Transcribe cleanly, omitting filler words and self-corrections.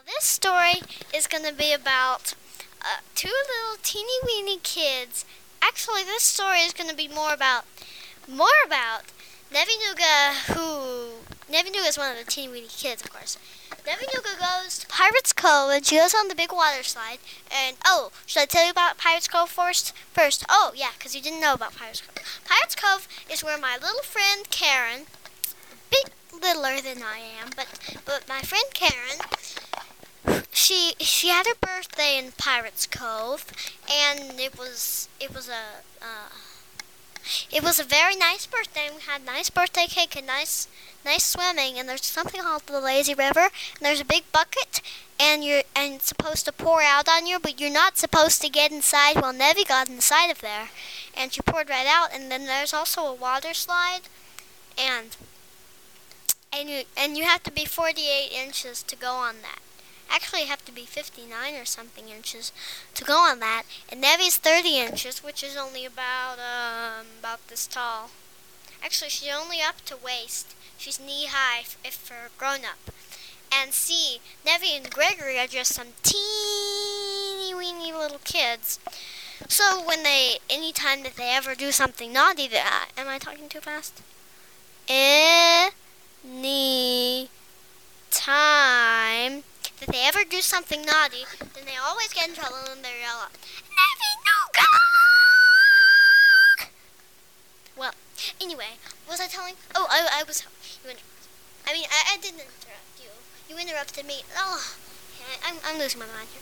This story is going to be about two little teeny weeny kids. Actually, this story is going to be more about Nevinuga, Nevinuga is one of the teeny weeny kids, of course. Nevinuga goes to Pirates Cove and she goes on the big water slide. And should I tell you about Pirates Cove first? Yeah, because you didn't know about Pirates Cove. Pirates Cove is where my little friend Karen, a bit littler than I am, but my friend Karen, she had her birthday in Pirates Cove, and it was a very nice birthday. We had nice birthday cake and nice swimming. And there's something called the lazy river. And there's a big bucket, and it's supposed to pour out on you, but you're not supposed to get inside. Well, Nevi got inside of there, and she poured right out. And then there's also a water slide, and you have to be 48 inches to go on that. Actually, you have to be 59 or something inches to go on that. And Nevi's 30 inches, which is only about this tall. Actually, she's only up to waist. She's knee-high if for a grown-up. And see, Nevi and Gregory are just some teeny-weeny little kids. So anytime that they ever do something naughty, am I talking too fast? Any time that they ever do something naughty, then they always get in trouble and they yell out, Nevinuga! Well, anyway, was I telling? Oh, I was. You interrupted. I didn't interrupt you. You interrupted me. Oh, I'm losing my mind here.